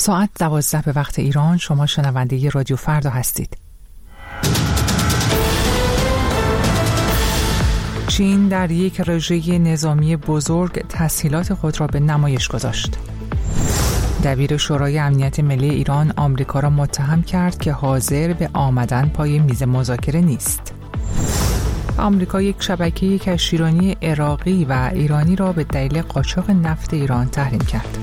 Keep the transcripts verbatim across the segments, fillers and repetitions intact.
ساعت دوازده به وقت ایران. شما شنونده رادیو فردا هستید. چین در یک رژه نظامی بزرگ تسهیلات خود را به نمایش گذاشت. دبیر شورای امنیت ملی ایران آمریکا را متهم کرد که حاضر به آمدن پای میز مذاکره نیست. آمریکا یک شبکه کشتیرانی عراقی و ایرانی را به دلیل قاچاق نفت ایران تحریم کرد.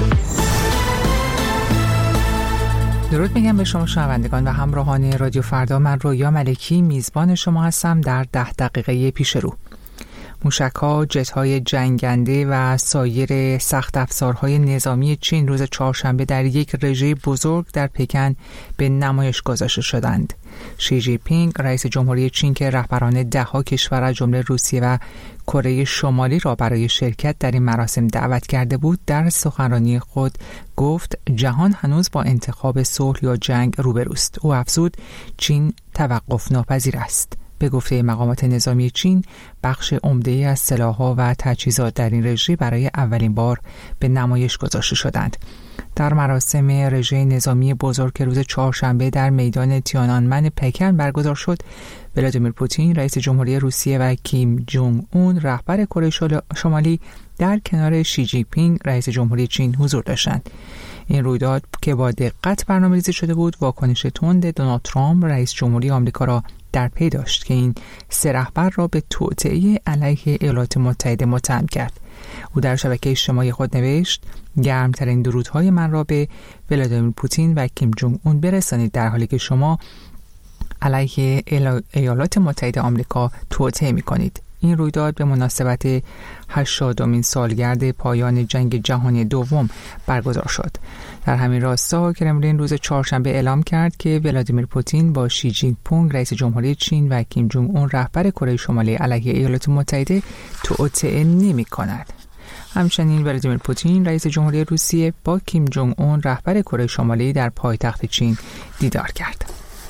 درود میگم به شما شنوندگان و همراهان رادیو فردا. من رویا ملکی میزبان شما هستم در ده دقیقه پیش رو. موشک‌ها، جت‌های جنگنده و سایر سخت افزارهای نظامی چین روز چهارشنبه در یک رژه بزرگ در پکن به نمایش گذاشته شدند. شی جی پینگ رئیس جمهوری چین که رهبران ده‌ها کشور از جمله روسیه و کره شمالی را برای شرکت در این مراسم دعوت کرده بود، در سخنرانی خود گفت جهان هنوز با انتخاب صلح یا جنگ روبروست. او افزود چین توقف ناپذیر است. به گفته مقامات نظامی چین، بخش عمده‌ای از سلاح‌ها و تجهیزات در این رژه برای اولین بار به نمایش گذاشته شدند. در مراسم رژه نظامی بزرگ که روز چهارشنبه در میدان تیانانمن پکن برگزار شد، ولادیمیر پوتین رئیس جمهوری روسیه و کیم جونگ اون رهبر کره شمالی در کنار شی جی پینگ رئیس جمهوری چین حضور داشتند. این رویداد که با دقت برنامه‌ریزی شده بود، واکنش تند دونالد ترامپ رئیس جمهوری آمریکا را در پی داشت که این سه رهبر را به توطئه علیه ایالات متحده متهم کرد. او در شبکه اجتماعی خود نوشت: گرمترین درودهای من را به ولادیمیر پوتین و کیم جونگ اون برسانید، در حالی که شما علیه ایالات متحده آمریکا توطئه می‌کنید. این رویداد به مناسبت هشتادمین سالگرد پایان جنگ جهانی دوم برگزار شد. در همین راستا کرملین روز چهارشنبه اعلام کرد که ولادیمیر پوتین با شی جین پینگ رئیس جمهوری چین و کیم جونگ اون رهبر کره شمالی علیه ایالات متحده توطئه نمی‌کند. همچنین ولادیمیر پوتین رئیس جمهوری روسیه با کیم جونگ اون رهبر کره شمالی در پایتخت چین دیدار کرد.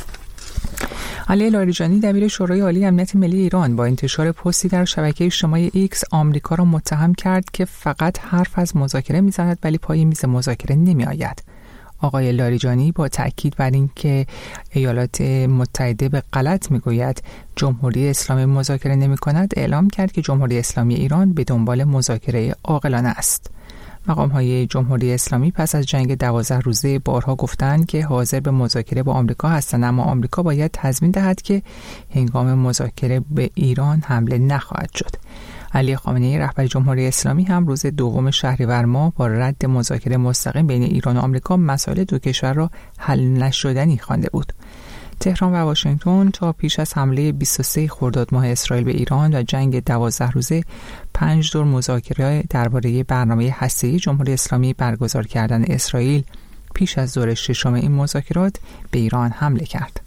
علی لاریجانی دبیر شورای عالی امنیت ملی ایران با انتشار پستی در شبکه اجتماعی ایکس آمریکا را متهم کرد که فقط حرف از مذاکره میزند ولی پای میز مذاکره نمیآید. آقای لاریجانی با تأکید بر این که ایالات متحده به غلط میگوید جمهوری اسلامی مذاکره نمیکند، اعلام کرد که جمهوری اسلامی ایران به دنبال مذاکره عاقلانه است. مقام‌های جمهوری اسلامی پس از جنگ دوازده روزه بارها گفتند که حاضر به مذاکره با آمریکا هستند، اما آمریکا باید تضمین دهد که هنگام مذاکره به ایران حمله نخواهد شد. علی خامنه‌ای رهبر جمهوری اسلامی هم روز دوم شهریور ماه با رد مذاکره مستقیم بین ایران و آمریکا مسائل دو کشور را حل نشدنی خوانده بود. تهران و واشنگتن تا پیش از حمله بیست و سوم خرداد ماه اسرائیل به ایران و جنگ دوازده روزه پنج دور مذاکره درباره برنامه هسته‌ای جمهوری اسلامی برگزار کردن اسرائیل پیش از دور ششم این مذاکرات به ایران حمله کرد.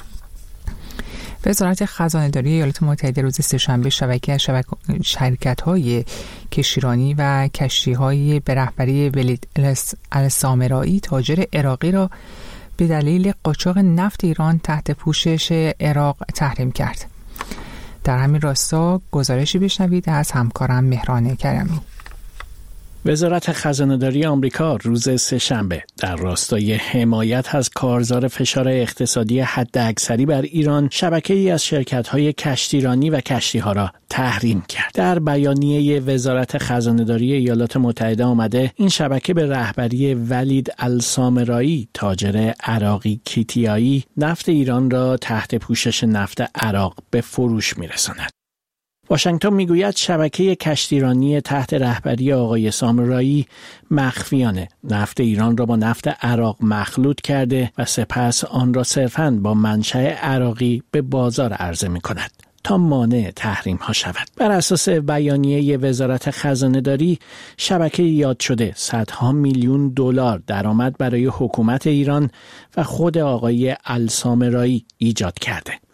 وزارت خزانه‌داری ایالات متحده روز سه‌شنبه شبکه از شبک... شرکت‌های کشتیرانی و کشتی‌های به رهبری ولید السامرایی تاجر عراقی را به دلیل قاچاق نفت ایران تحت پوشش عراق تحریم کرد. در همین راستا گزارشی بشنوید از همکارم مهران کریمی. وزارت خزانه‌داری آمریکا روز سه‌شنبه در راستای حمایت از کارزار فشار اقتصادی حداکثری بر ایران، شبکه‌ای از شرکت‌های کشتیرانی و کشتی‌ها را تحریم کرد. در بیانیه وزارت خزانه‌داری ایالات متحده آمده این شبکه به رهبری ولید السامرایی تاجر عراقی کیتیایی نفت ایران را تحت پوشش نفت عراق به فروش می‌رساند. واشنگتن میگوید شبکه کشتیرانی تحت رهبری آقای سامرایی مخفیانه نفت ایران را با نفت عراق مخلوط کرده و سپس آن را صرفاً با منشأ عراقی به بازار عرضه می‌کند تا مانع تحریم ها شود. بر اساس بیانیه وزارت خزانه‌داری، شبکه یاد شده صدها میلیون دلار درآمد برای حکومت ایران و خود آقای السامرایی ایجاد کرده.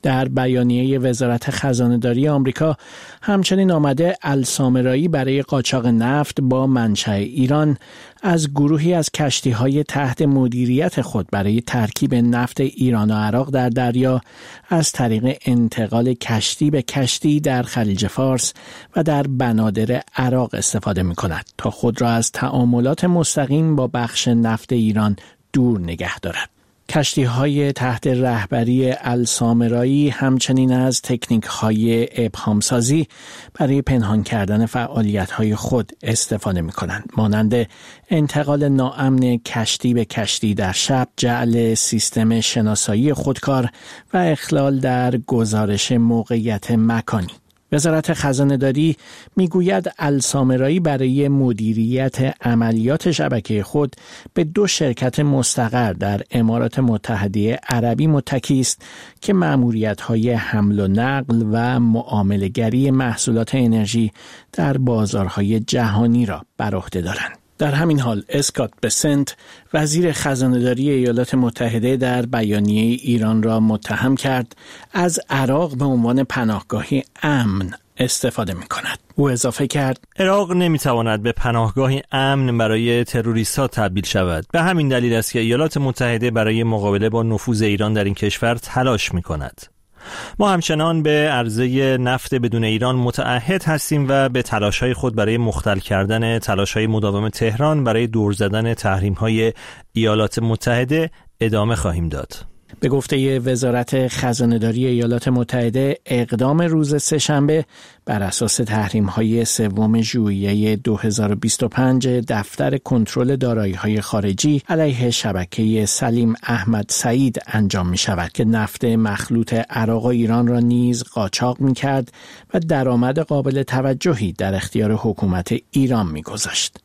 در بیانیه وزارت خزانه‌داری آمریکا همچنین آمده السامرایی برای قاچاق نفت با منشأ ایران از گروهی از کشتی‌های تحت مدیریت خود برای ترکیب نفت ایران و عراق در دریا از طریق انتقال کشتی به کشتی در خلیج فارس و در بنادر عراق استفاده می‌کند تا خود را از تعاملات مستقیم با بخش نفت ایران دور نگه دارد. کشتی‌های تحت رهبری السامرایی همچنین از تکنیک‌های ابهام‌سازی برای پنهان کردن فعالیت‌های خود استفاده می‌کنند، مانند انتقال ناامن کشتی به کشتی در شب، جعل سیستم شناسایی خودکار و اخلال در گزارش موقعیت مکانی. وزارت خزانه‌داری میگوید السامرایی برای مدیریت عملیات شبکه خود به دو شرکت مستقر در امارات متحده عربی متکی است که مأموریت‌های حمل و نقل و معامله‌گری محصولات انرژی در بازارهای جهانی را بر عهده دارند. در همین حال اسکات بسنت وزیر خزانه‌داری ایالات متحده در بیانیه ایران را متهم کرد از عراق به عنوان پناهگاهی امن استفاده می‌کند. او اضافه کرد عراق نمی‌تواند به پناهگاهی امن برای تروریست‌ها تبدیل شود. به همین دلیل است که ایالات متحده برای مقابله با نفوذ ایران در این کشور تلاش می‌کند. ما همچنان به عرضه نفت بدون ایران متعهد هستیم و به تلاش‌های خود برای مختل کردن تلاش‌های مداوم تهران برای دور زدن تحریم‌های ایالات متحده ادامه خواهیم داد. به گفته وزارت خزانه‌داری ایالات متحده، اقدام روز سه‌شنبه بر اساس تحریم‌های سوم ژوئیه دو هزار و بیست و پنج دفتر کنترل دارایی‌های خارجی علیه شبکه سلیم احمد سعید انجام می‌شود که نفت مخلوط عراق و ایران را نیز قاچاق می‌کرد و درآمد قابل توجهی در اختیار حکومت ایران می‌گذاشت.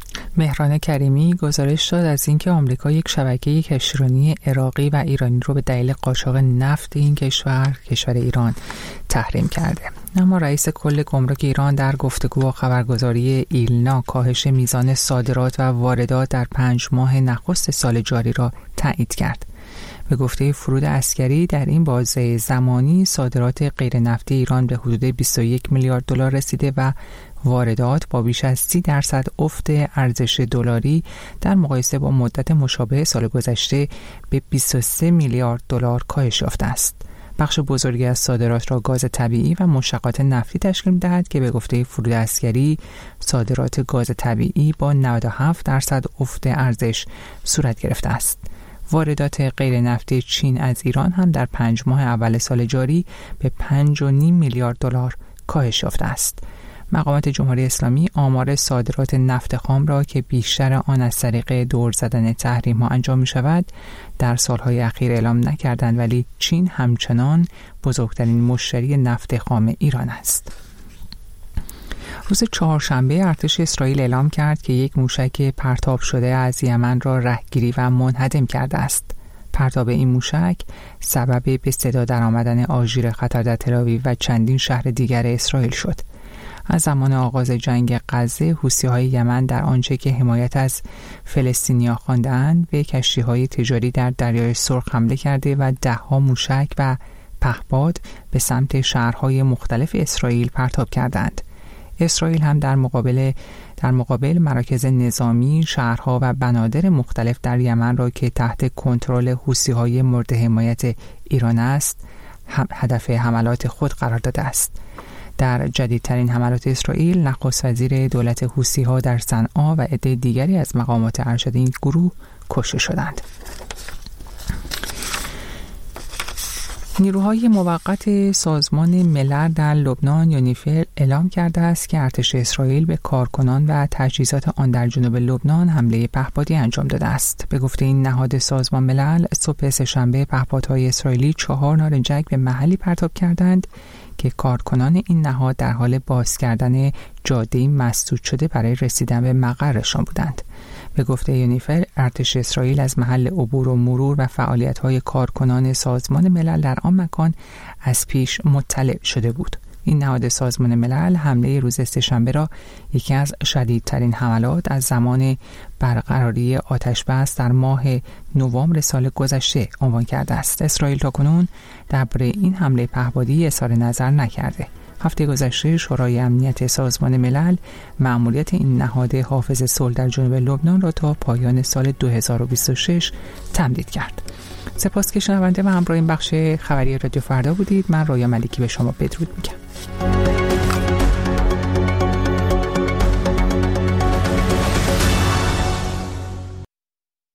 مهران کریمی گزارش داد از اینکه آمریکا یک شبکه کشتیرانی عراقی و ایرانی رو به دلیل قاچاق نفت این کشور کشور ایران تحریم کرده. اما رئیس کل گمرک ایران در گفتگو با خبرگزاری ایلنا کاهش میزان صادرات و واردات در پنج ماه نخست سال جاری را تایید کرد. به گفته فرود عسکری در این بازه زمانی صادرات غیر نفتی ایران به حدود بیست و یک میلیارد دلار رسیده و واردات با بیش از سی درصد افت ارزش دلاری در مقایسه با مدت مشابه سال گذشته به بیست و سه میلیارد دلار کاهش یافته است. بخش بزرگی از صادرات را گاز طبیعی و مشتقات نفتی تشکیل می‌دهد که به گفته فرود عسکری صادرات گاز طبیعی با نود و هفت درصد افت ارزش صورت گرفته است. واردات غیر نفتی چین از ایران هم در پنج ماه اول سال جاری به پنج و نیم میلیارد دلار کاهش یافته است. مقامات جمهوری اسلامی آمار صادرات نفت خام را که بیشتر آن از طریق دور زدن تحریم ها انجام می شود در سالهای اخیر اعلام نکردند، ولی چین همچنان بزرگترین مشتری نفت خام ایران است. روز چهارشنبه ارتش اسرائیل اعلام کرد که یک موشک پرتاب شده از یمن را رهگیری و منهدم کرده است. پرتاب این موشک سبب به صدا درآمدن آژیر خطر در تل‌آویو و چندین شهر دیگر اسرائیل شد. از زمان آغاز جنگ غزه، حوثی‌های یمن در آنچه که حمایت از فلسطینیان خوانده‌اند به کشتی‌های تجاری در دریای سرخ حمله کرده و ده‌ها موشک و پهپاد به سمت شهرهای مختلف اسرائیل پرتاب کردند. اسرائیل هم در مقابل در مقابل مراکز نظامی، شهرها و بنادر مختلف در یمن را که تحت کنترل حوثی‌های مورد حمایت ایران است، هدف حملات خود قرار داده است. در جدیدترین حملات اسرائیل، نخست وزیر دولت حوثی‌ها در صنعا و عده دیگری از مقامات ارشد این گروه کشته شدند. نیروهای موقت سازمان ملل در لبنان یونیفیل اعلام کرده است که ارتش اسرائیل به کارکنان و تجهیزات آن در جنوب لبنان حمله پهپادی انجام داده است. به گفته این نهاد سازمان ملل، صبح سه‌شنبه پهپادهای اسرائیلی چهار نارنجک به محلی پرتاب کردند که کارکنان این نهاد در حال باز کردن جاده‌ای مسدود شده برای رسیدن به مقرشان بودند. به گفته یونیفر، ارتش اسرائیل از محل عبور و مرور و فعالیت‌های کارکنان سازمان ملل در آن مکان از پیش مطلع شده بود. این نهاد سازمان ملل حمله روز سه‌شنبه را یکی از شدیدترین حملات از زمان برقراری آتش بس در ماه نوامبر سال گذشته عنوان کرده است. اسرائیل تاکنون درباره این حمله پهپادی اظهار نظر نکرده. هفته گذشته شورای امنیت سازمان ملل مأموریت این نهاد حافظ صلح در جنوب لبنان را تا پایان سال دو هزار و بیست و شش تمدید کرد. سپاس که شنونده و همراه این بخش خبری رادیو فردا بودید. من رویا ملکی به شما بدرود میگم.